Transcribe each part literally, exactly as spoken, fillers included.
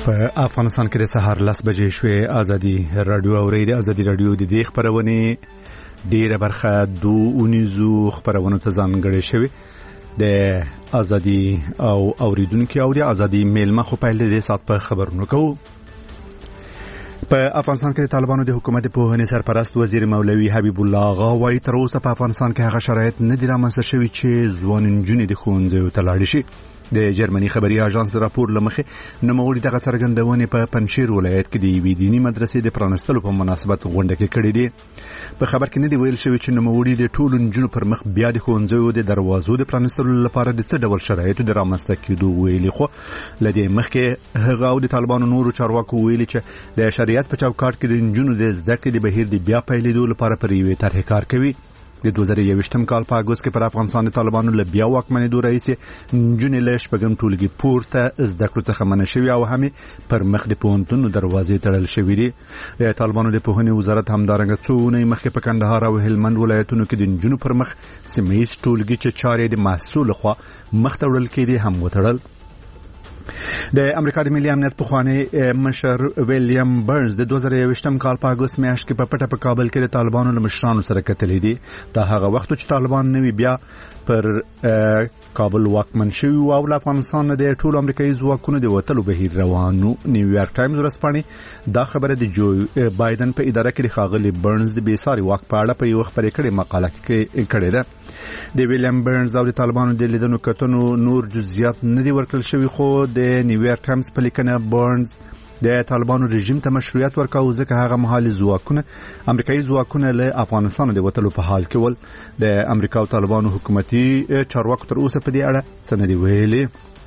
په افغانستان کې د سهار لس بجې شوې. ازادي رادیو اوري د ازادي رادیو د دې خبرونه ډیره برخه دوه اونیزو خبرونه ته ځانګړې شوې. د ازادي او اوریدونکو او د ازادي میلمه خو په لدې سات په خبرونو کوو. په افغانستان کې د طالبانو د حکومت په هني سرپرست وزیر مولوي حبیب الله آغا وايي تر اوسه په افغانستان کې هغه شرایط نه دي رامنځته شوي چې ځوان نجونې د ښوونځیو ته لاړې شي. د جرمني خبري اژانس راپور لمخې نوموړي دغه څرګندونې په پنځشیر ولایت کې د یوې دینی مدرسې د پرانستلو په مناسبت غونډه کې کړې دي. په خبر کې نه دی ویل شوی چې نوموړي د ټولو نجونو پر مخ بیا د ښوونځیو د دروازو د پرانستلو لپاره د څه ډول شرایطو د رامنځته کېدو ویلي، خو لدې مخکې هغه او د طالبانو نورو چارواکو ویلي چې د شریعت په چوکاټ کې د نجونو د زده کړې د بهیر د بیا پیلېدو لپاره پر یوې طرحې کار کوي. د دوه زره یوویشتم کال په اګوست کې پر افغانستان د طالبانو له بیا واکمنېدو راهیسې نجونې له شپږم ټولګي پورته زده کړو څخه منع شوي او هم پر مخ د پوهنتونو دروازې تړل شوي دي. د طالبانو د پوهنې وزارت همدارنګه څو اونۍ مخکې په کندهار او هلمند ولایتونو کې د نجونو پر مخ سیمه ییز ټولګي چې چارې د محصول لخوا مخ ته وړل کېدي هم وتړل. د امریکا د ملي امنیت پخوانی مشر ویلیام برنز د دوه زره یوویشتم کال په اګوست میاشت کې په پټه په کابل کې د طالبانو له مشرانو سره کتلې دي. دا هغه وخت چې طالبان نوی بیا پر کابل واکمن شوی او له افغانستان د ټولو امریکایي ځواکونو د وټلو بهیر روانو. نیویارک ټایمز ورسپانې دا خبره د جو بایدن په اداره کې د خاغلی برنز د بیساري واک په اړه په یو خبرې کړې مقاله کې کړې ده. د ویلیام برنز او د طالبانو د لیدنو کتنو نور جزئیات نه دي ورکړل شوی، خو د نیویارک ټایمز په لیکنه برنز د طالبانو رژیم ته مشروعیت ورکاو ځکه هغه مهال ځواکونه امریکایي ځواکونه له افغانستان د وټلو په حال کې ول. د امریکا او طالبانو حکومتي چارواکو تر اوسه په دې اړه څه نه دی ویلي.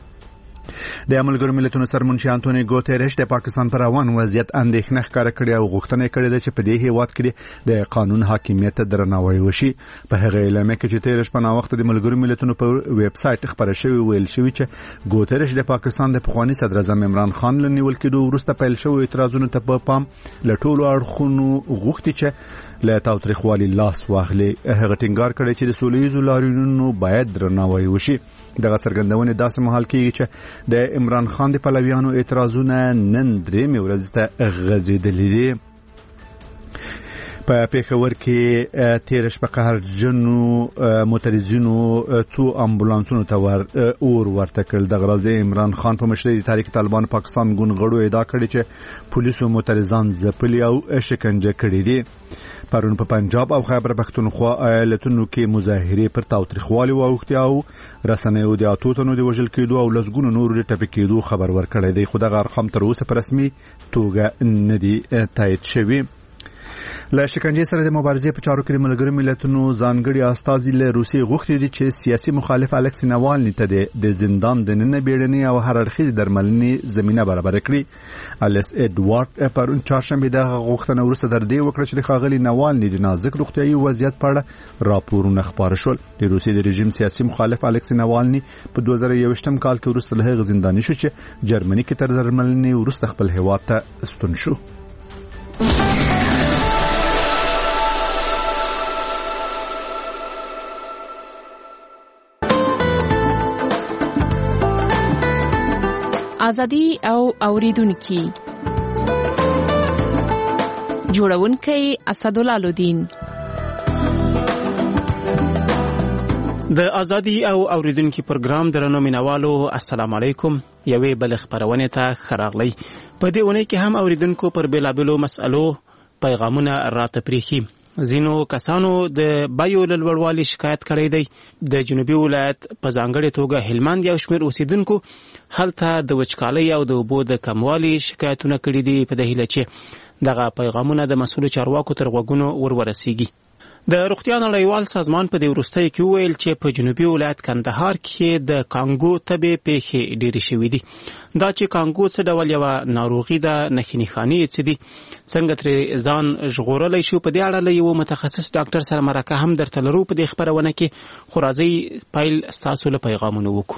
د ملګرو ملتونو سرمنشي انټونی ګوتریش د پاکستان پر روان وضعیت اندېښنه ښکاره کړې او غوښتنه کړې ده چې په دې هیواد کې د قانون حاکمیت ته درناوی وشي. په هغه اعلامیه کې چې تیر شپه نا وخت د ملګرو ملتونو په ویب سټ خبره شوی ویل شوی چې ګوتریش د پاکستان د پخوانی صدر اعظم عمران خان له نیول کېدو وروسته پیل شوی اعتراضونو ته په پام له ټولو اړخونو غوښتي چې له تاوتریخوالي لاس واخلي. هغه ټینګار کړی چې د سولهییزو لاریونونو باید درناوی وشي. دغه څرګندونه داسې مهال کې چې د عمران خان د پلویانو اعتراضونه نن درې مې ورځ ته غځېدلې دي. په پیښور کې تیر شپه قهرجنو معترضینو څو امبولانسونو ته ور اور ورته کړل. د غراز د عمران خان په مشرۍ د تاریخ طالبان پاکستان ګوندغړو ادعا کړې چې پولیسو معترضان ځپلي او شکنجه کړي دي. پرون په پنجاب او خیبر پختونخوا ایالتونو کې مظاهرې پر تاوتریخوالي واوښتې او رسنیو د اتو تنو د وژل کېدو او لسګونو نور د ټپي کېدو خبر ورکړی دی، خو دغه ارقام تر اوسه په رسمي توګه نه دي تایید شوي. له شکنجې سره د مبارزې په چارو کې د ملګرو ملتونو ځانګړي استازي له روسیې غوښتي دي چې سیاسي مخالف الکسی ناوالني ته د زندان دننه بیړنۍ او هر اړخیزې درملنې زمینه برابر کړي. الیس ایډوارد پرون چهارشنبه دغه غوښتنه وروسته تر دې وکړه چې د ښاغلي ناوالني د نازک روغتیايي وضعیت په اړه راپورونه خپاره شول. د روسیې د رژیم سیاسي مخالف الکسی ناوالني په دوه زره یوویشتم کال کې وروسته له هغه زنداني شو چې جرمني کې تر درملنې وروسته خپل هیواد ته ستون شو. ازادي او اوریدونکو جوړونکي اسدالله لودین. د ازادي او اوریدونکو پروګرام درنو مینوالو السلام علیکم. یوې بل خبرونه ته خراغلی. په دې ونه کې هم اوریدونکو پر بیلابلو مسألو پیغامونه راته پریخي. ځینو کسانو د بایو لوړوالي شکایت کړی دی. د جنوبي ولایت په ځانګړې توګه هلمند یو شمېر اوسیدونکو هلته د وچکالۍ او د اوبو د کموالي شکایتونه کړي دي په دې هیله چې دغه پیغامونه د مسؤلو چارواکو تر غوږونو ورورسیږي. د روغتیا نړیوال سازمان په دې وروستۍ کې ویل چې په جنوبي ولایت کندهار کې د کانګو تبې پیښې ډېرې شوې دي. دا چې کانګو څه ډول یوه ناروغي ده، نښې نښانې یې څه دي، څنګه ترې ځان ژغورلی شو، په دې اړه له یو متخصص ډاکټر سره مرکه هم درته لرو په دې خپرونه کې. خو راځئ پیل ستاسو له پیغامونو وکړو.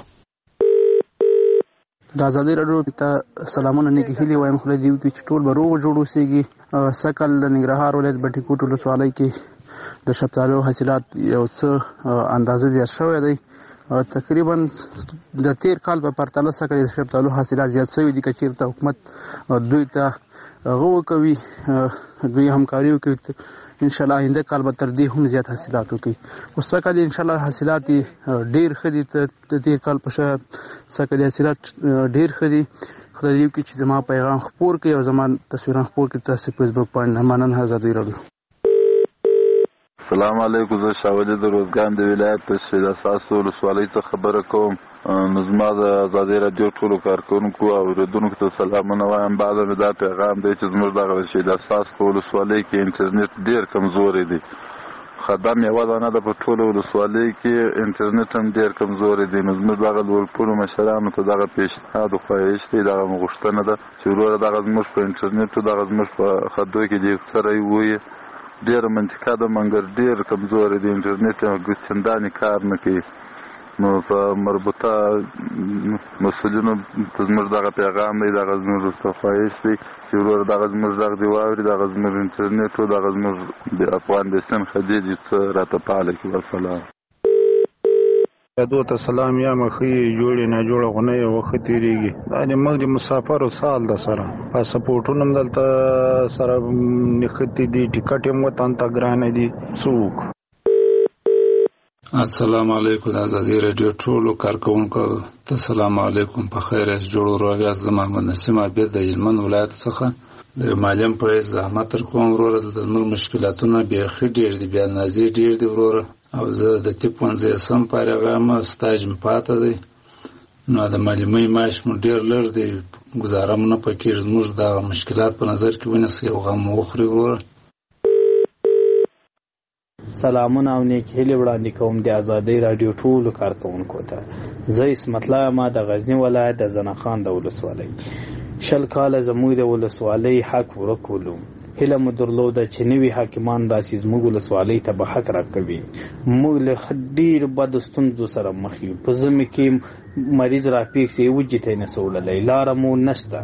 د ازادي راډیو ته سلامونه نیکې هیلې وایم. خدای دې وکړي چې ټول به روغ جوړ اوسېږي. سږ کال د ننګرهار ولایت بټي کوټ ولسوالۍ کې د شفتالو حاصلات یو څه اندازه زیات شوی دی تقریبا د تیر کال په پرتله سره د شفتالو حاصلات زیات شوي دي. که چېرته حکومت دوی ته هغه وکوي، دوی همکاري وکړي، انشاءالله آینده کال به تر دې هم زیات حاصلات وکړي. اوس سږکال انشاءالله حاصلات ډېر ښه دي، د تیر کال په شان سږکال حاصلات ډېر ښه دي. خدای دې وکړي چې زما پیغام خپور کړي او زما تصویران خپور کړي تاسو فیسبوک باندې. مننه. ازادي راډیو. السلام علیکم. زه شاولي د روزګان د ولایت په شهید اساس ولسوالۍ ته خبره کوم. نو زما د ازادي راډیو ټولو کارکوونکو او اورېدونکو ته سلامونه وایم. بعد مې دا پیغام دی چې زموږ دغه شهید اساس په ولسوالۍ کې انټرنیټ ډېر کمزوری دی. خدم یوه دانه ده په ټولو ولسوالۍ کې، انټرنیټ هم ډېر کمزوری دی. نو زموږ دغه لوړپوړو مشرانو ته دغه پیشنهاد و خواهش دی، دغه غوښتنه ده چې وروره دغه زموږ په انټرنیټو دغه زموږ په خدو کې دې سره ووایي. ډېره منطقه ده مګر ډېر کمزوری دی، انټرنیټ چندانې کار نه کوي. نو په مربوطه مسؤلینو ته زموږ دغه پیغام دی، دغه زموږ ورته خواهش دی چې وروره دغه زموږ غږ دې واوري، دغه زموږ انټرنیټ و دغه زموږ د افغان بیسن خدي دې څه راته فعاله کړي. والسلام. دو ته سلام. یا مخې جوړې نه جوړه خو نه یې وخت تېرېږي. دا د موږ د مسافرو سال ده سره پاسپورټونه هم دلته سره نښتي دي، ټکټ هم وطن ته ګرانه دي. څوک السلام علیکم. د ازادي راډیو ټولو کارکوونکو ته سلام علیکم. په خیر یاست، جوړ روغ یاست. زه محمد نسیم عابد د هلمند ولایت څخه د معلم په حیث زحمت در کوم. وروره دلته زموږ مشکلاتونه بیخي ډېر دي، بې اندازې ډېر دي وروره. او زه د طب پوهنځیسم فارغ یم، سټاج مې پاته دی. نو د معلمۍ معاش مو ډېر لږ دی، ګزاره مو نه پکېږي. زموږ دغه مشکلات په نظر کې ونیسئ او غم مو وخورئ وروره. سلامونه او نیک هیلې وړاندې کوم د ازادۍ راډیو ټولو کارکوونکو ته. زه اسمت الله یم د غزني ولایت د زنخان د ولسوالۍ. شل کاله زموږ د ولسوالۍ حق ورک ولو. هیله مو درلوده چې نوي حاکمان راشي زموږ ولسوالۍ ته به حق راکوي. موږ له ډېرو بدو ستونزو سره مخ یو. په ژمي کې مریض راپېښ شي، وجې ته یې نسو وړلی، لاره مو نشته.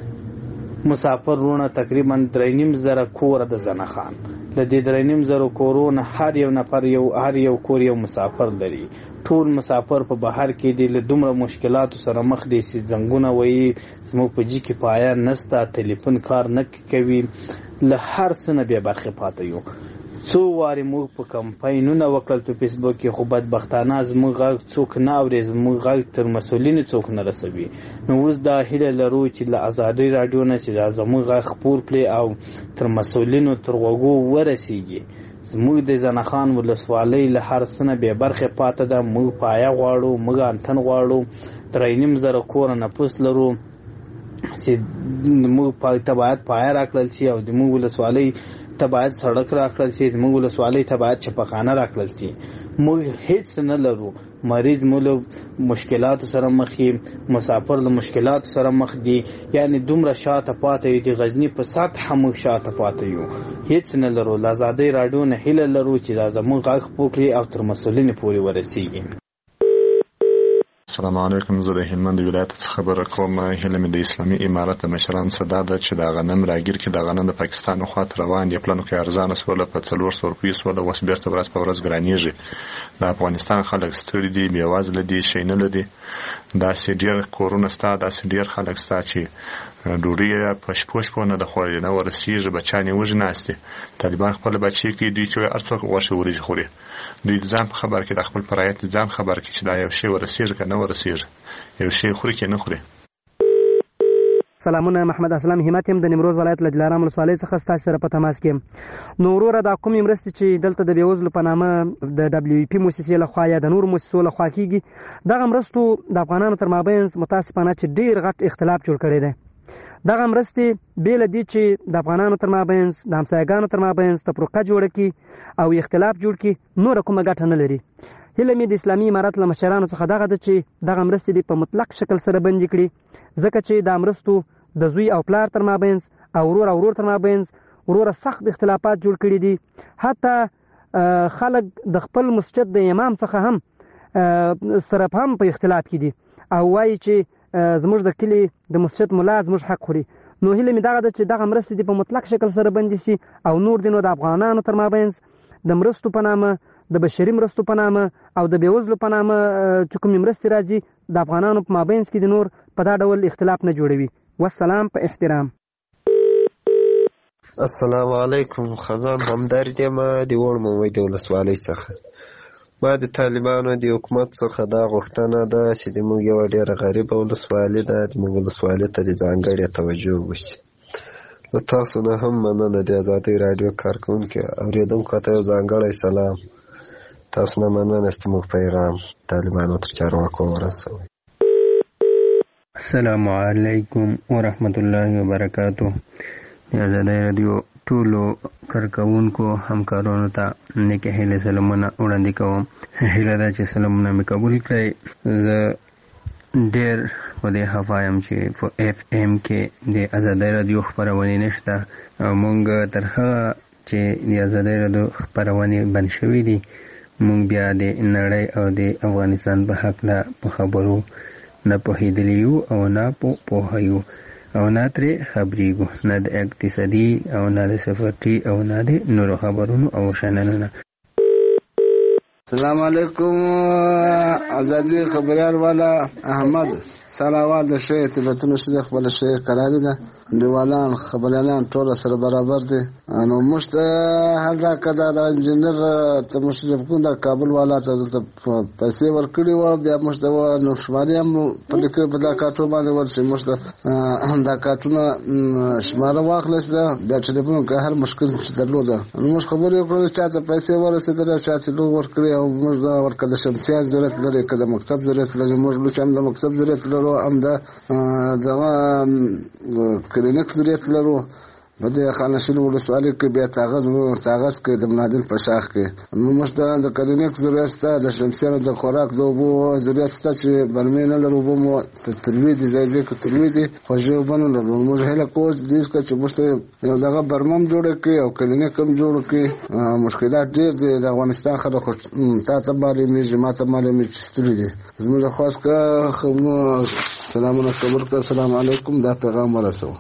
مسافر وروڼه تقریبا درې نیم زره کوره د زنخان. له دې درې نیم زره کورونه هر یو نفر یو هر یو کور یو مسافر لري. ټول مسافر په بهر کې دي، له دومره مشکلاتو سره مخ دي چې زنګونه وایي زموږ په جي کې پایه نسته، ټلیفون کار نه کوي، له هر څه نه بې برخې پاته یو. څو وارې موږ په کمپاینونه وکړل په فیسبوک کې، خو بدبختانه زموږ غږ څوک نه اوري، زموږ غږ تر مسؤلینو څوک نه رسوي. نو اوس دا هیله لرو چې له ازادۍ راډیو نه چې دا زموږ غږ خپور کړي او تر مسؤلینو تر غوږو ورسیږي. زموږ د زنخان ولسوالۍ له هر څه نه بې برخې پاته ده. موږ پایه غواړو، موږ انتن غواړو. درې نیم زره کوره نفوس لرو چې موږ ته باید پایه راکړل شي او د موږ ولسوالۍ ته باید سړک راکړل شي، زموږ ولسوالۍ ته باید چپخانه راکړل شي. موږ هیڅ نه لرو. مریض مو له مشکلاتو سره مخ دي، مسافر له مشکلاتو سره مخ دي، یعنی دومره شاته پاته یو. د غزني په سطحه موږ شاته پاته یو، هیڅ نه لرو. له ازادۍ راډیو نه هیله لرو چې دا زموږ غږ خپور کړي او تر مسؤلینو پورې ورسیږي. السلام علیکم. زه د هلمند ولایت څخه خبره کوم. هیله مې د اسلامي امارت د مشرانو څخه دا ده چې دا غنم راګیر کې د غنم د پاکستان خواته روان دي. پلانو کې ارزانه سوله په څلور سوه روپۍ سوله، اوس بېرته ورځ په ورځ ګرانېږي. د افغانستان خلک ستړي دي، بېوزله دي، شی نه لري. داسې ډېر کورونه شته، داسې ډېر خلک شته چې ډوډۍ یې په شپو شپو نه ده خوړلې، نه ورسېږي. بچیان یې وږي ناست دي. طالبان خپله بچي کوي، دوی چې هر څوک غوښې وریجې خوري. دوی د ځان په خبر کې، د خپل پرایت د ځان خبر کې چې دا یو شی ورسېږي که نه ورسېږي، یو شی خوري که نه خوري. سلامونه. محمد اسلام همت یم د نیمروز ولایت له دلارام ولسوالۍ څخه ستاسو سره په تماس کې. نو وروره دا کومې مرستې چې دلته د بېوزلو په نامه د ډبلیو پي موسسې لخوا یا د نورو موسسو لخوا کېږي، دغه مرستو د افغانانو تر مابینځ متاسفانه چې ډېر غټ اختلاف جوړ کړی دی. دغه مرستې بې له دې چې د افغانانو تر مابینځ د همسایګانو تر مابینځ تفرقه جوړه کړي او اختلاف جوړ کړي، نوره کومه ګټه نه لري. هیله مې د اسلامي امارت له مشرانو څخه دغه ده چې دغه مرستې دې په مطلق شکل سره بندي کړي، ځکه چې دا مرستو د زوی او پلار تر مابینځ او ورور او ورور تر مابینځ وروره سخت اختلافات جوړ کړي دي. حتی خلک د خپل مسجد د امام څخه هم سره هم په اختلاف کې دي او وایي چې زموږ د کلي د مسجد ملا زموږ حق خوري. نو هیله مې دغه ده چې دغه مرستې دې په مطلق شکل سره بندي شي او نور دې نو د افغانانو تر مابینځ د مرستو په نامه د بشري مرستو په نامه او د بېوزلو په نامه چې کومې مرستې راځي د افغانانو په مابینځ کې د نور په دا ډول اختلاف نه جوړوي. والسلام په احترام. السلام علیکم. خزان همدرد یم د وړ مومۍ د ولسوالۍ څخه. ما د طالبانو د حکومت څخه دا غوښتنه ده چې د موږ یوه ډېره غریبه ولسوالي ده، د موږ ولسوالۍ ته د ځانګړې توجه وشي. له تاسو نه هم مننه د ازادۍ راډیو کارکوونکي اورېدونکو ته یو ځانګړی سلام. تاسو نه مننه چې موږ پیغام طالبانو تر چارواکو ورسوئ. السلام علیکم ورحمت الله وبرکاتو. د ازادۍ راډیو ټولو کارکوونکو همکارانو ته نیکې هیلې سلامونه وړاندې کوم. هیله ده چې سلامونه مې قبول کړئ. زه ډېر په دې خفه یم چې په اف ام کې د ازادۍ راډیو خپرونې نشته او موږ تر هغه چې د ازادۍ راډیو خپرونې بند شوي دي موږ بیا د نړۍ او د افغانستان په هکله په خبرو نه پوهېدلي یو او نه پوهه یو او نه ترې خبرېږو، نه د اقتصادي او نه د سفرتي او نه د نورو خبرونو او شننونه. السلام علیکم. ازادي خبريال والا احمد سلاوال د شی تلتون شي خپل شی قرار ده. دیوالان خبريالان ټول سره برابر دي. نو مشت هر راکدا د انجنیر ته مشرف کوم د کابل والا ته پیسې ورکړي و بیا مشت و نو شماري هم په دې کې په دا کارټو باندې ورشي مشت دا کارټونه شماره واخلص ده د ټلیفون که هر مشکل درلوده نو مش خبرې وکړو چې ته پیسې ورسېدل چې ته لو ورکړي او موږ دا ورکړل شمسیان ضرورت لري کله مکتب ضرورت لري موږ لو چې د مکتب ضرورت لرو هم دا دغه کلینیک ضرورت لرو په دې خانشین ولسوالۍ کې بیا تاغز تاغز کې د منادین په شاخ کې نو موږ د کلینیک ضرورت ته د شمسیانو د خوراک د اوبو ضرورت ته چې برمې نه لرو اوبه مو تروي دي ځای ځای کې تروي دي خوږې اوبه نه لرو. موږ هیله کوو چې چې موږ یو دغه برمه هم جوړه کړي او کلینیک هم جوړ کړي. مشکلات ډېر دي د افغانستان خلک خو تا ته معلومېږي ما ته معلومېږي چې ستړي دي. زموږ خواست که سلامونه قبول کړه. السلام علیکم. دا پیغام ورسوه.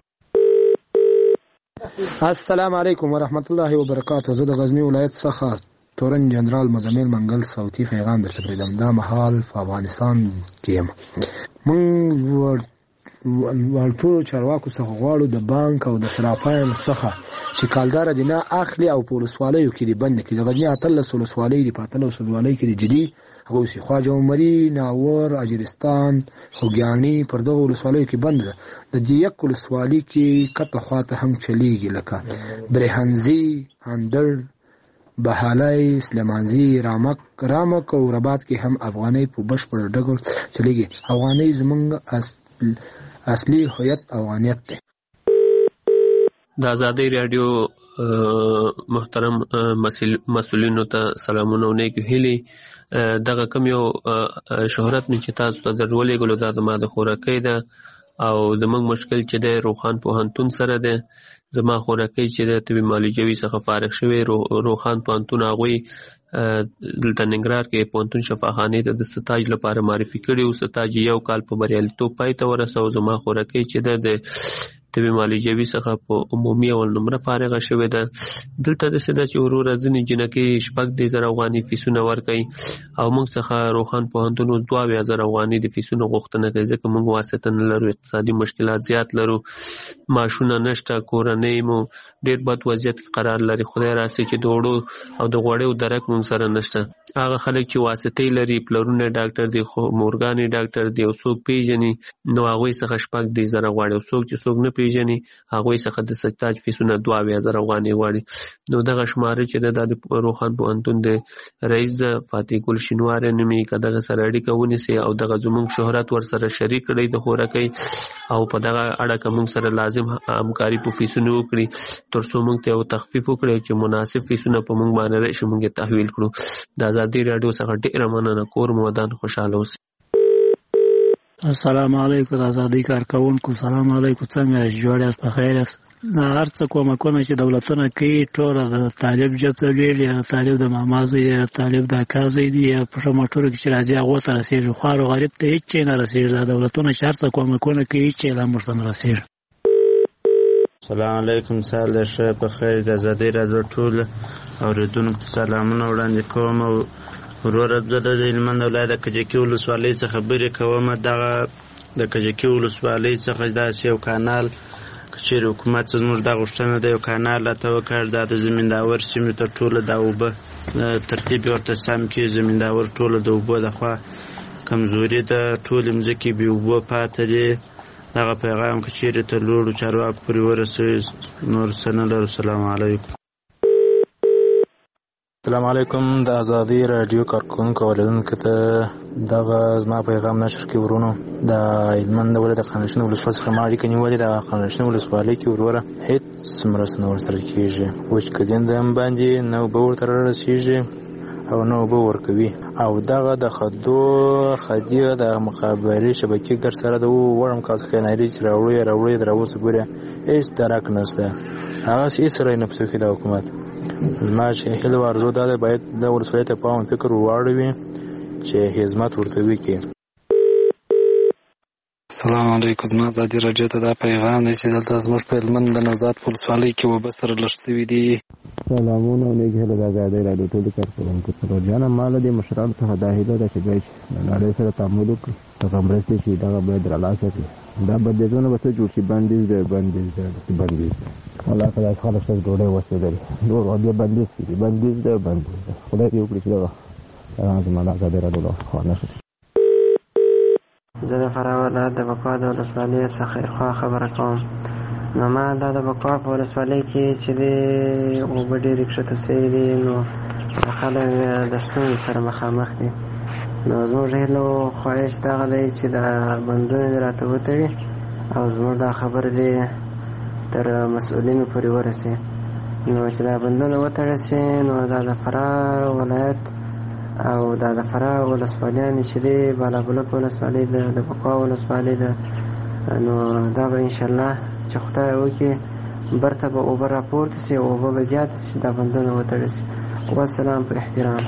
السلام علیکم ورحمت الله وبرکاتو. زه د غزنی ولایت څخه تورن جنرال مزمل منګل صوتي پیغام درته پرېږدم. دا مهال په افغانستان کې یم. موږ ټولو چارواکو څخه غواړو د بانک او د صرافانو څخه چې کالداره دي نه اخلي او په ولسوالیو کې دي بند کړي. د غزني اتلس ولسوالۍ دي په اتلس ولسوالۍ کې دي جدي هغه اوسي خواجه عمري ناور اجرستان خوږیاڼي پر دغه ولسوالیو کې بند ده. د دې یک ولسوالۍ کې کته خواته هم چلیږي لکه برهنزي هندر بهالای سلیمانزي رامک رامک او رباط کې هم افغاني په بشپړ ډګر چلیږي. افغاني زمونږ اصل اصلي هویت افغانیت دی. د ازادۍ راډیو محترم مسؤلینو ته سلامونه او نیک هیلې. دغه کوم یو شهرت مې چې تاسو ته درولېږلو دا زما د خوراکۍ ده او زموږ مشکل چې دی روخان پوهنتون سره دی. زما خوراکۍ چې دی طبي معالجوي څخه فارغ شوی روخان پوهنتون هغوی دلته ننګرهار کې پوهنتون شفاخانې ته د ستاج لپاره معرفي کړي او ستاج یو کال په بریالیتوب پای ته ورسو. زما خوراکۍ چې ده د طبي معالجوي څخه په عمومي اول نمره فارغه شوې ده. دلته داسې ده چې وروره ځینې جنکۍ شپږ دې زره افغاني فیسونه ورکوي او موږ څخه روخان پوهنتون اوس دوه اویا زره افغاني د فیسونو غوښتنه کوي ځکه موږ واسطه نه لرو، اقتصادي مشکلات زیات لرو، معاشونه نشته، کورنۍ مو ډېر بد وضعیت کې قرار لري. خدای راسي چې د وړو او د غوړیو درک موږ سره نشته. هغه خلک چې واسطې لري پلرونه ډاکټر دی خو مورګانې ډاکټر دی او څوک پیژني نو هغوی څخه شپږ دې زره غواړي او څوک چې څوک نه پیژني هغوی څخه د ستاج فیسونه دوه اویا زره افغانۍ غواړي. نو دغه شماره چې ده دا د روخان پوهنتون د رئیس ده فاتح ګل شینواری نومي که دغه سره اړیکه ونیسي او دغه زموږ شهرت ورسره شریک کړي د خوراکۍ او په دغه اړه که موږ سره لازم همکاري په فیسونو وکړي تر څو موږ ته یو تخفیف وکړي چې مناسب فیسونه په موږ باندې راشي موږ یې تحویل کړو. د ازادۍ راډیو څخه ډېره مننه. کور مو ودان خوشحاله اوسئ. السلام علیکم د ازادۍ کارکوونکو. سلام علیکم. څنګه یاست؟ جوړ یاست؟ په خیر یاست؟ هر څه کومکونه چې دولتونه کوي ټوله د طالب جب ته لوېږي یا طالب د ماما زوی یا طالب د اکا زوی دي یا په ښه موټرو کې چې راځي هغو ته رسېږي. خوار و غریب ته هېڅ شی نه رسېږي. دا دولتونه چې هر څه کومکونه کوي هېڅ شی لا موږ ته نه رسېږي. السلام علیکم. سهار د ښه په خیر. د ازادۍ راډیو ټول اورېدونکو ته سلامونه وړاندې کوم. او وروره زه د هلمند ولایت د کجکي ولسوالۍ څخه خبرې کوم. دغه د کجکي ولسوالۍ څخه داسې یو کانال که چېرې حکومت زموږ دا غوښتنه ده یو کانال راته وکړ، دا د زمینداور سیمې ته ټوله دا اوبه ترتیب یې ورته سم کړي. زمینداور ټوله د اوبو لخوا کمزوري ده، ټولې مځکې بې اوبو پاتې دي. دغه پیغام که چېرې تر لوړو چارواکو پورې ورسوي نور څه نه لرو. السلام علیکم. السلام علیکم. د ازادۍ راډیو کارکونکو اوریدونکو ته دغه زما پیغام نشر کې ورونو د هلمند ولایت د خانشین ولسوالۍ څخه ما اړیکه نیولې. د خانشین ولسوالۍ کې وروره هېڅ مرسته نه ورسره کېږي. وچکدین د هم باندې نه اوبه ورته رارسېږي او نه اوبه ورکوي. او دغه د خدو خدي د مخابرې شبکې ګر سره د وړم کاس خیناري چې راوړی راوړی در اوسه پورې هېڅ درک نشته. هغسې هېڅ رای نه پسې کوي د حکومت. زما چې هیله او ارزو دا ده باید د ولسوالۍ ته پام فکر واړوي چې خدمت ورته وکړي. السلام علیکم. زما ازادي راډیو ته دا پیغام دی چې دلته زموږ په هلمند د نوزاد په ولسوالۍ کې اوبه سره لږ سوي دي. سلامونه او نیک هیله د ازادۍ راډیو ټولو کارکوونکو ته. جانه ما له دې مشرانو څخه دا هیله ده چې دوی د نړۍ سره تعامل وکړي، هغه مرستې چې دغه باید رالاسه کړي. دا بندیزونه به څه جوړ شي؟ بندیز دی بندیز دی بندیز دی والله که داسې خلک سره ډوډۍ وسېدلې نور بیا بندیز کړي. بندیز دی بندیز دی خدای دې وکړي چې دغه زما د ازادۍ راډیو لخوا نشر شي. زه د فراه ولایت د بکوا د ولسوالۍ څخه خیرخوا خبره کوم. نو ما دا د بکوا په ولسوالۍ کې چې دی اوبه ډېرې کښته سوي دي، نو خلک د ستونزې سره مخامخ دي. نو زموږ هیله او خواهش دغه دی چې دا بندونه دې راته وتړي او زموږ دا خبره دې تر مسؤلینو پورې ورسي. نو چې دا بندونه وتړل سي نو دا د فراه ولایت او دا د فراه ولسوالیانې چې دی بالابلوک ولسوالۍ ده، د بکوا ولسوالۍ ده، نو دا به انشاءالله چې خدای وکړي برته به اوبه راپورته سي او اوبه به زیاته سي، دا بندونه وتړل سي. والسلام په احترام.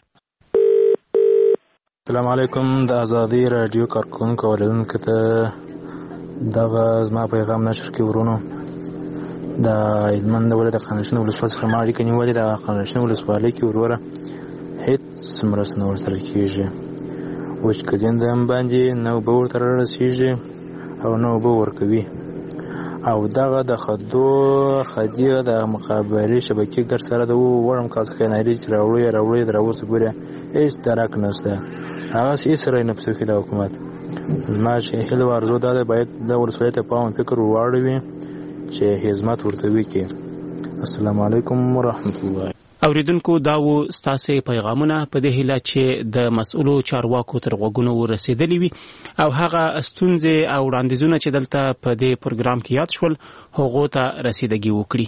السلام علیکم. د ازادۍ راډیو کارکونکو اوریدونکو ته دغه زما پیغام نشر کې ورونو د هلمند ولایت د خانشین ولسوالۍ څخه ما اړیکه نیولې. د خانشین ولسوالۍ کې وروره هېڅ مرسته نه ورسره کېږي. وچکدین د هم باندې نه اوبه ورته رارسېږي او نه اوبه ورکوي. او دغه د خدو خدي د مخابرې شبکې ګر سره د وړم کاس خیناري چې راوړی راوړی در اوسه پورې هېڅ درک نشته. هغسې هېڅ رای نه پسې کوي د حکومت. زما چې هیله او ارزو دا ده باید د ولسوالۍ ته پام فکر واړوي چې خدمت ورته وکړي. السلام علیکم ورحمت الله. اوریدونکو دا و ستاسې پیغامونه په دې هیله چې د مسؤلو چارواکو تر غوږونو ورسېدلي وي او هغه ستونزې او وړاندیزونه چې دلته په دې پروګرام کې یاد شول هغو ته رسیدګي وکړي.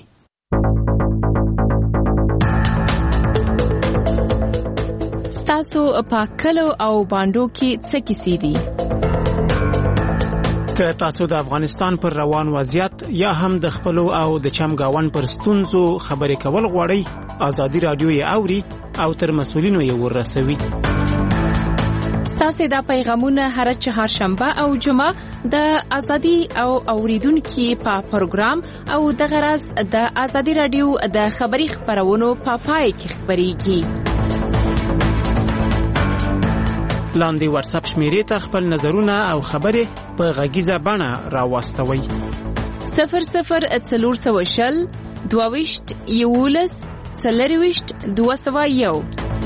ستاسو په کلو او باندو کې څه کیسې دي؟ که تاسو د افغانستان پر روان وضعیت یا هم د خپلو او د چمګاون پر ستونزو خبرې کول غواړئ، ازادي راډیو یې اوري او تر مسؤلینو یې ورسوي. ستاسو دا پیغامونه هر چهارشنبه او جمعه د ازادي او اوریدونکو په پروګرام او د غرض د ازادي راډیو د خبري خبرونو په پای کې خبريږي. لاندې واتس اپ شمیرې ته خپل نظرونه او خبرې په غږیزه بڼه راواستوئ. صفر صفر څلور سوه شل دوه ویشت یولس څلرویشت دوه سوه یو.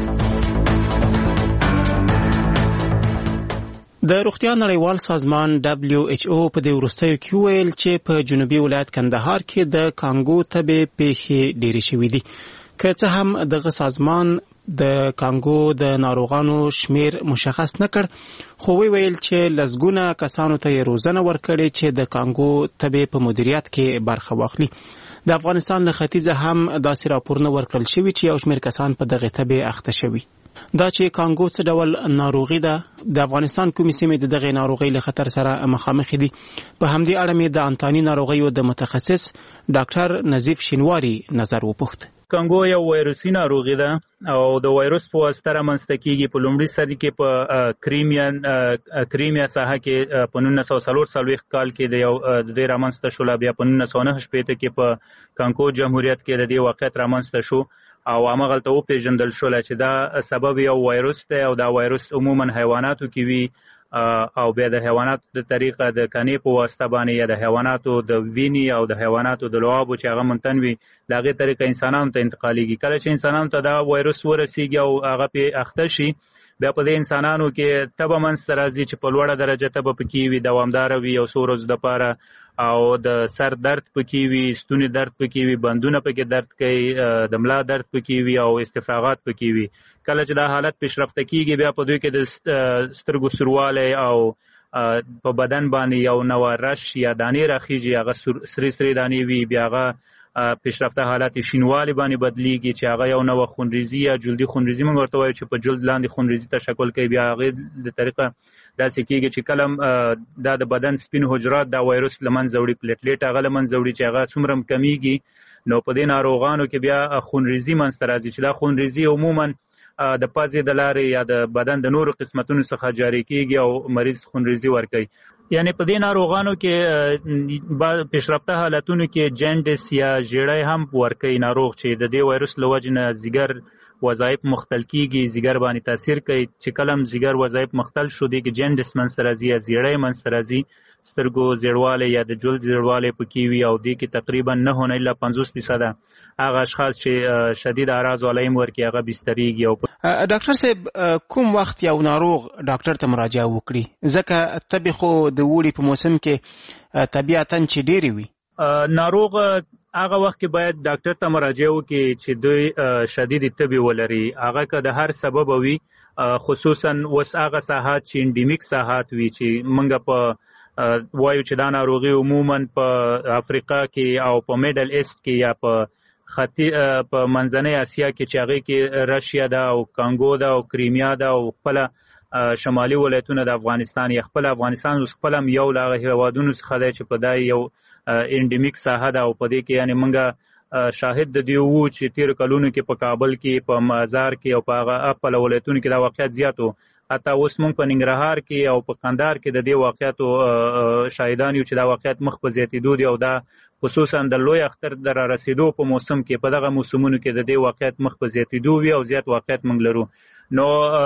د روغتیا نړیوال سازمان دبلیو ایچ او په دې وروستیو کې ویل چې په جنوبي ولایت کندهار کې د کانګو تبې پیښې ډېرې شوې دي. که څه هم دغه سازمان د کانګو د ناروغانو شمیر مشخص نکړ، خو وی ویل چې لسګونه کسانو ته یې روزنه ورکړې چې د کانګو تبې په مدیریت کې برخه واخلي. د افغانستان له ختیځه هم داسې راپورونه ورکړل شوي چې یو شمیر کسان په دغه تبې اخته شوي. دا چې کانګو څه ډول ناروغي ده، د افغانستان کومې سیمې د دغه ناروغۍ له خطر سره مخامخ دي، په همدې اړه مې د انتاني ناروغیو د متخصص ډاکټر نظیف شینواری نظر وپوښت. کانګو یو وایروسي ناروغي ده او د وایروس په واسطه رامنځته کیږي. په لومړي سر کې په کریمیا کریمیا ساحه کې په نولس سوه څلور څلوېښت کال کې د یو د دې رامنځته شو. بیا په نولس سوه نهه شپېته کې په کانګو جمهوریت کې د دې واقعیت رامنځته شو او هماغلته وپېژندل شول چې دا سبب یو وایروس دی او دا وایروس عموما حیواناتو کې وي او بیا د حیواناتو د طریقه د کنې په واسطه باندې یا د حیواناتو د وینې او د حیواناتو د لعابو چې هغه منتن وي د هغې طریقه انسانانو ته انتقالیږي. کله چې انسانانو ته دا وایروس ورسیږي او هغه پې اخته شي بیا په دې انسانانو کې تبه منځته راځي چې په لوړه درجه تبه پکې وي، دوامداره وي یو څو ورځو دپاره، او د سر درد پکې وي، ستوني درد پکې وي، بندونه پکې درد کوي، د ملا درد پکې وي او استفراغات پکې وي. کله چې دا حالت پیشرفته کیږي بیا په دوی کې د سترګو سوروالی او په بدن باندې یو نوع رش یا دانې راخیږي، هغه سرې سرې دانې وي، بیا هغه پیشرفته حالت شینوالي باندې بدلیږي چې هغه یو نوع خونریزي یا جلدي خونریزي موږ ورته وایو چې په جلد لاندې خونریزي تشکل کوي. بیا هغې د طریقه داسې کېږي چې کله دا د بدن سپین حجرات دا وایروس له منځه وړي، پلیټلیټ هغه له منځه وړي چې هغه څومره کمیږي نو په دې ناروغانو کې بیا خونریزي منځته راځي چې دا خونریزي عموما د پزې د لارې یا د بدن د نورو قسمتونو څخه جاری کېږي او مریض خونریزي ورکوي. یعنی په دې ناروغانو کې پیشرفته حالتونو کې جنډس یا ژیړی هم ورکوي ناروغ چې د دې وایروس له وجې نه ځیګر وظایف مختل کیږي، ځیګر باندې تاثیر کوي. چې کله هم ځیګر وظایف مختل شو دی کې جنډس منځته راځي یا ژیړی منځته راځي، سترګو زیړوالی یا د جلد زیړوالی پکې وي او دې کې تقریبا نه نه الا پنځوس فیصده هغه اشخاص چې شدید اعراض علایم ورکړي هغه بستریږي. او ډاکټر صاحب کوم وخت یو ناروغ ډاکټر ته مراجعه وکړي؟ ځکه تبې خو د اوړي په موسم کې طبیعتاً چې ډېرې وي. ناروغ هغه وخت کې باید ډاکټر ته مراجعه وکړي چې دوی شدید تبې ولري. هغه که د هر سبب وي، خصوصا اوس هغه ساحات چې انډیمیک ساحات وي چې موږ په وایو چې دا ناروغي عموما په افریقا کې او په میډل ایسټ کې یا په خطي په منځنۍ اسیا کې چې هغې کې رشیا ده او کانګو ده او کریمیا ده او خپله شمالي ولایتونه د افغانستان یا خپل افغانستان اوس خپل هم یو له هغه هېوادونو څخه دی چې په دا یو انډیمیک ساحه ده او په دې کې یعنې موږ شاهد د دې وو چې تېرو کلونو کې په کابل کې، په مزار کې او په هغه خپل ولایتونو کې دا واقعیت زیات و. حتی اوس موږ په ننګرهار کې او په کندهار کې د دې واقعیتو شاهدان یو چې دا واقعیت مخ په زیاتېدو دی او دا خصوصا د لوی اختر د را رسېدو په موسم کې په دغه موسمونو کې د دې واقعیت مخ په زیاتېدو وي او زیات واقعیت موږ لرو. نو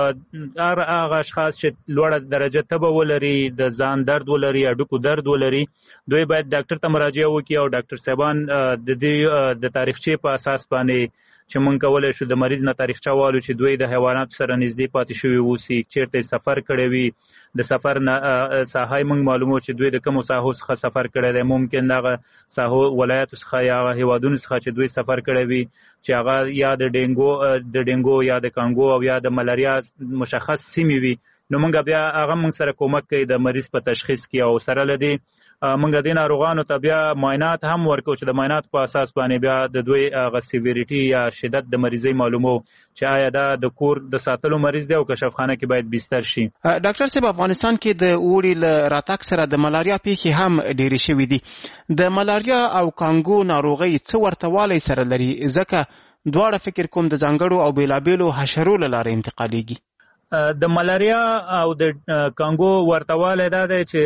هغه اشخاص چې لوړه درجه تبه ولري، د ځان درد ولري، هډوکو درد ولري، دوی باید ډاکټر ته مراجعه وکړي او ډاکټر صاحبان د دې د تاریخچې په اساس باندې چې موږ کولی شو د مریض نه تاریخچه والو چې دوی د حیواناتو سره نږدې پاتې شوي اوسي، چېرته سفر کړی وي، د سفر نه ساحه یې موږ معلومو چې دوی د کومو ساحو څخه سفر کړی دی. ممکن دغه ساحو ولایاتو څخه یا هغه هېوادونو څخه چې دوی سفر کړی وي چې هغه یا د ډینګو د ډینګو یا د کانګو او یا د ملاریا مشخص سیمې وي. نو موږ بیا هغه موږ سره کومک کوي د مریض په تشخیص کې او سره له دې موږ د ناروغانو ته بیا معاینات هم ورکو چې د معاینات په اساس باندې بیا د دوی هغه سیویریټي یا شدت د مریضۍ معلومو چې آیا دا د کور د ساتلو مریض دی او کشفخانه کې باید بستر شي. ډاکټر صاحب افغانستان کې د اوړي له راتګ سره د ملاریا پیښې هم ډېرې شوي دي. د ملاریا او کانګو ناروغۍ څه ورته والی سره لري؟ ځکه دواړه فکر کوم د ځانګړو او بېلابېلو حشرو له لارې انتقالیږي. د ملاریا او د کانګو ورته والی دا دی چې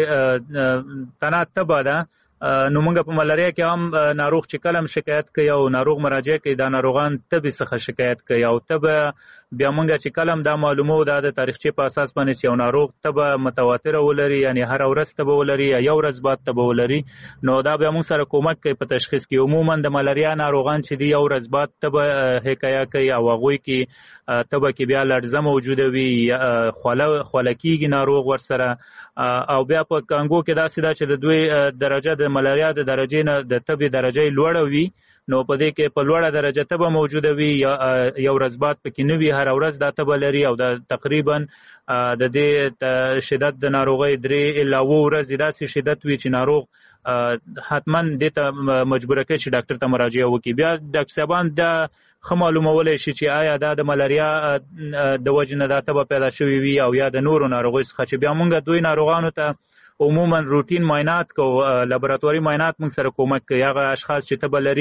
تنه تبه ده. نو موږ په ملاریا کې هم ناروغ چې کله هم شکایت کوي او ناروغ مراجعه کوي دا ناروغان تبې څخه شکایت کوي او تبه بیا موږ چې کله هم دا معلومو دا د تاریخچې په اساس باندې چې یو ناروغ تبه متواتره ولري، یعنی هر ورځ تبه ولري یا یو ورځ بعد تبه ولري، نو دا بیا موږ سره کومک کوي په تشخیص کې. عموما د ملاریا ناروغان چې دی یو ورځ بعد تبه حکایه کوي او هغوی کې تبه کې بیا لړزه موجوده وي، خوله خوله کېږي ناروغ ورسره. او بیا په کانګو کې داسې ده چې د دوی درجه د ملاریا د درجې نه د تبې درجه یې لوړه وي، نو په دې کې په لوړه درجه تبه موجوده وي، یو ورځ بعد پکې نه وي، هر ورځ دا تبه لري او دا تقریبا د دې شدت د ناروغۍ درې الا اووه ورځې داسې شدت وي چې ناروغ حتما دې ته مجبوره کوي چې ډاکټر ته مراجعه وکړي. بیا ډاکټر صاحبان دا ښه معلومولی شي چې آیا دا د ملاریا د وجې نه دا تبه پیدا شوې وي او یا د نورو ناروغیو څخه، چې بیا موږ دوی ناروغانو ته عموما روټین معاینات کو، لابراتواري معاینات موږ سره کومک کوي. هغه اشخاص چې تبه لري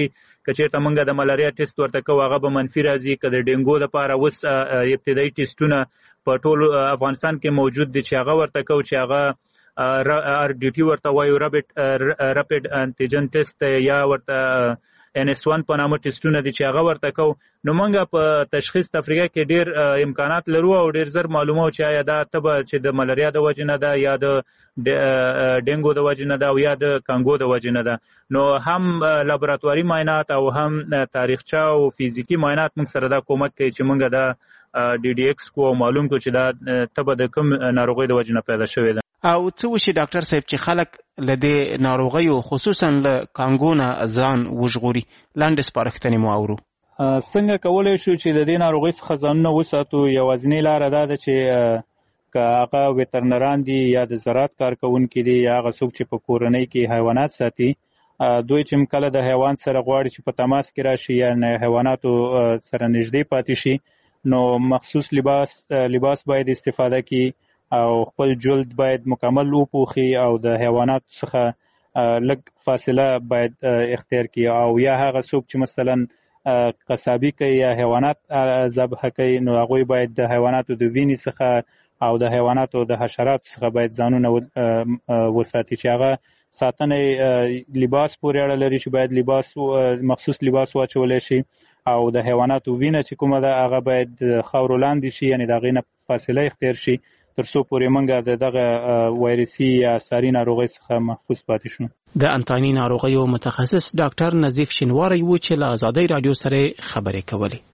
کچېرته موږ د ملاریا ټیسټ ورته کوو هغه به منفي راځي، که د ډینګو لپاره اوس ابتدایي ټیسټونه په ټول افغانستان کې موجود دي چې هغه ورته کوو چې هغه ار ډي ټي ورته وایو رپیډ انټیجن ټیسټ یا ورته ان اس ون په نامه ټیسټونه دي چې هغه ورته کوو. نو موږ په تشخیص تفریقه کې ډیر امکانات لرو او ډیر زر معلومه چې آیا دا تبه چې د ملاریا د وجې نه ده یا د ډینګو د وجې نه ده او یا د کانګو د وجې نه ده. نو هم لابراتواري معاینات او هم تاریخچه او فیزیکی معاینات موږ سره دا کومک کوي چې موږ دا ډي ډي ایکس کو معلوم کو چې دا تبه د کوم ناروغي د وجې نه پیدا شوې ده. او څه وشي ډاکټر صاحب چې خلک له دې ناروغیو خصوصا له کانګو نه ځان وژغوري؟ لاندې سپارښتنې مو اورو. څنګه کولی شو چې د دې ناروغۍ څخه ځانونه وساتو؟ یوازینۍ لاره دا ده چې که هغه ویترنران دي یا د زراعت کارکوونکي دي یا هغه څوک چې په کورنۍ کې حیوانات ساتي، دوی چې کله د حیوان سره غواړي چې په تماس کې راشي یا حیواناتو سره نږدې پاتې شي، نو مخصوص لباس لباس باید استفاده کړي او خپل جلد باید مکمل وپوښي او د حیواناتو څخه لږ فاصله باید اختیار کړي. او یا هغه څوک چې مثلا قصابي کوي یا حیوانات ذبح کوي، نو هغوی باید د حیواناتو د وینې څخه او د حیواناتو د حشراتو څخه باید ځانونه وساتي، چې هغه ساتنې لباس پورې اړه لري چې باید لباس مخصوص لباس واچولی شي او د حیواناتو وینه چې کومه ده هغه باید خاورو لاندې شي، یعنې د هغې نه فاصله اختیار شي تر څو پورې موږ د دغه وایرسي یا ساري ناروغۍ څخه محفوظ پاتې شو. د انتاني ناروغیو متخصص ډاکټر نظیف شینواری و چې له ازادۍ رادیو سره خبرې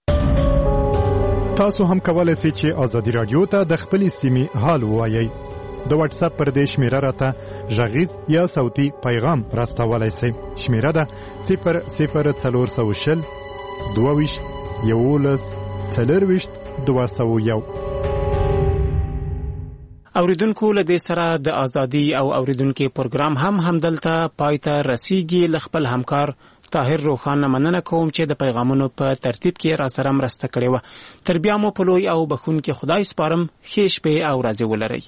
کولې. تاسو هم کولای شئ چې ازادي رادیو ته د خپلې سیمې حال ووایئ. د واتس اپ پر دې شمیره راته غږیز یا صوتي پیغام راستولای شئ. شمیره ده صفر صفر څلور سوه شل دوه ویشت یولس څلور ویشت دوه سوه یو. اوریدونکو له دې سره د ازادي او اوریدونکو پروګرام هم همدلته پای ته رسیږي. له خپل همکار طاهر روخان مننه کوم چې د پیغامونو په ترتیب کې را سره مرسته کړې و. تر بیا مو په لوی او بخښونکي خدای سپارم. ښې شپې او ورځې ولرئ.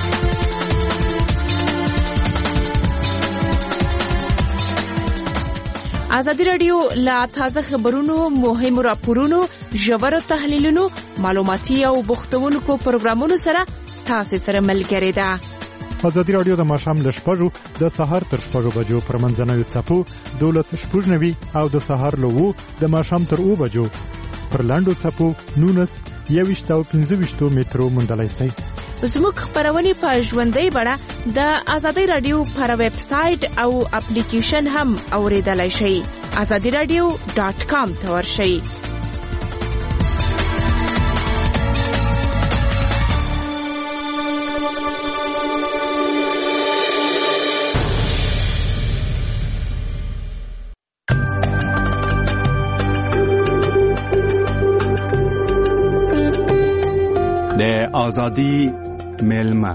ازادي رادیو لا تازه خبرونو، مهمو راپورونو، ژورو تحلیلونو، معلوماتي او بوختونکو پروګرامونو سره تاسو سره ملګری ده. ازادي رادیو د ماښام له شپږو د سهار تر شپږو بجو پر منځنوي څپو دولس شپږ نوي او د سهار له اوو د ماښام تر اوو بجو پر لاندو څپو نولس یوویشت او پنځه ویشتو مترو موندلی شئ. زموږ خبرونه په ژوندۍ بڼه د ازادي رادیو پر ویب سټ او اپلیکیشن هم اوریدلای شئ. ازادي رادیو ډاټ کام ته ورشئ. آزادی میلمه.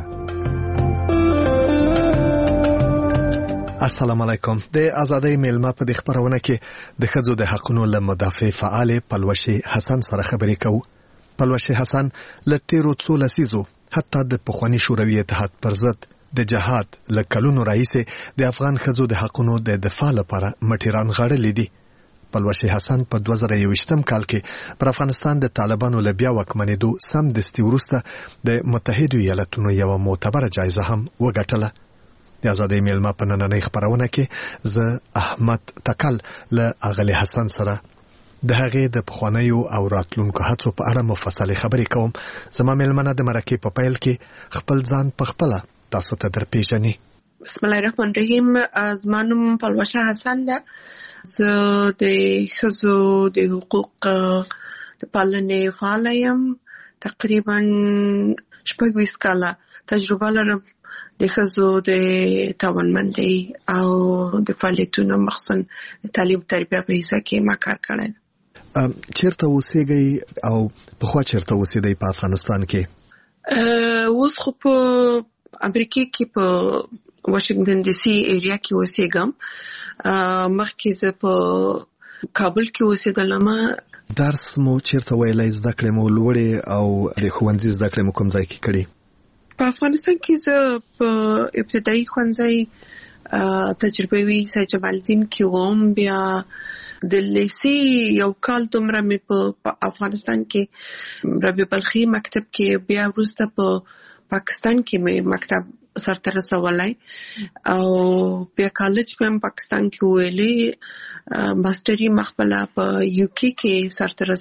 السلام علیکم. د آزادۍ میلمه په دې خبرونه کې د ښځو د حقونو له مدافع فعال پلوشي حسن سره خبرې کوو. پلوشي حسن له تیرو څو لسیزو حتی د پخواني شوروي اتحاد پر ضد د جهاد له کلونو راهیسې د افغان ښځو د حقونو د دفاع لپاره مټیران غاړلې دي. پلوشي حسن په دوه زره یوویشتم کال کې پر افغانستان د طالبانو له بیا واکمنېدو سم دستي وروسته د متحدو ایالتونو یوه معتبره جایزه هم وګټله. د ازادۍ میلمه په نننۍ خبرونه کې زه احمد تکل له اغلې حسن سره د هغې د پخوانیو او راتلونکو هڅو په اړه مفصلې خبرې کوم. زما میلمنه د مرکې په پیل کې خپل ځان په خپله تاسو ته درپېژني. بسم الله الرحمن الرحیم. زما نوم پلوشه حسن ده. زه د ښځو د حقوق د پالنې فعاله یم. تقریبا شپږ ویشت کاله تجربه لرم د ښځو د توانمندۍ او د فعالیتونو مخصوصا د تعلیم تربیه په حصه کې ما کار کړی. چیرته اوسېږئ او پخوا چیرته اوسېدئ په افغانستان کې؟ اوس خو په امریکا کې په واشنگټن ډي سي ایریا کې اوسېږم. مخکې زه په کابل کې اوسېدلم. درس مو چیرته ویلی؟ زده کړې مو لوړې او د ښوونځي زده کړې مو کوم ځای کې کړې؟ په افغانستان کې زه په ابتدایي ښوونځي تجربوي سید جمال الدین کې وم. بیا د لیسي یو کال دومره مې په افغانستان کې ربیع بلخي مکتب کې، بیا وروسته په پاکستان کې مې مکتب سرته رسولی او بیا کالج په پاکستان کې ویلي، ماستري مخبله په یو کې کې سرته